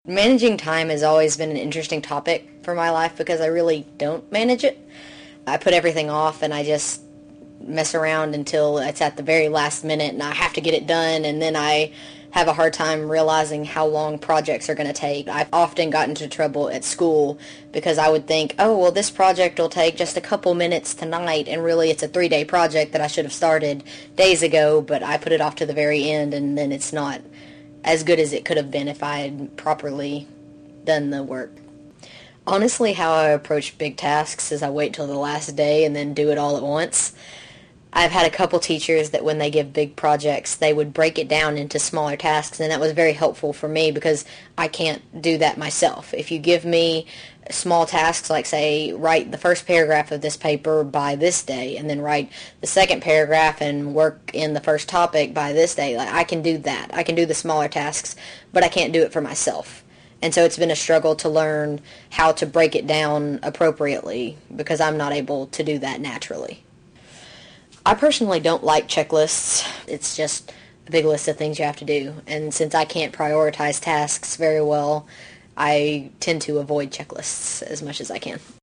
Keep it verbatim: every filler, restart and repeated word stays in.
Managing time has always been an interesting topic for my life because I really don't manage it. I put everything off and I just mess around until it's at the very last minute and I have to get it done, and then I have a hard time realizing how long projects are going to take. I've often gotten into trouble at school because I would think, oh, well, this project will take just a couple minutes tonight, and really it's a three-day project that I should have started days ago, but I put it off to the very end, and then it's not as good as it could have been if I had properly done the work. Honestly, how I approach big tasks is I wait till the last day and then do it all at once. I've had a couple teachers that when they give big projects, they would break it down into smaller tasks, and that was very helpful for me because I can't do that myself. If you give me small tasks like, say, write the first paragraph of this paper by this day, and then write the second paragraph and work in the first topic by this day, like, I can do that. I can do the smaller tasks, but I can't do it for myself. And so it's been a struggle to learn how to break it down appropriately because I'm not able to do that naturally. I personally don't like checklists. It's just a big list of things you have to do. And since I can't prioritize tasks very well, I tend to avoid checklists as much as I can.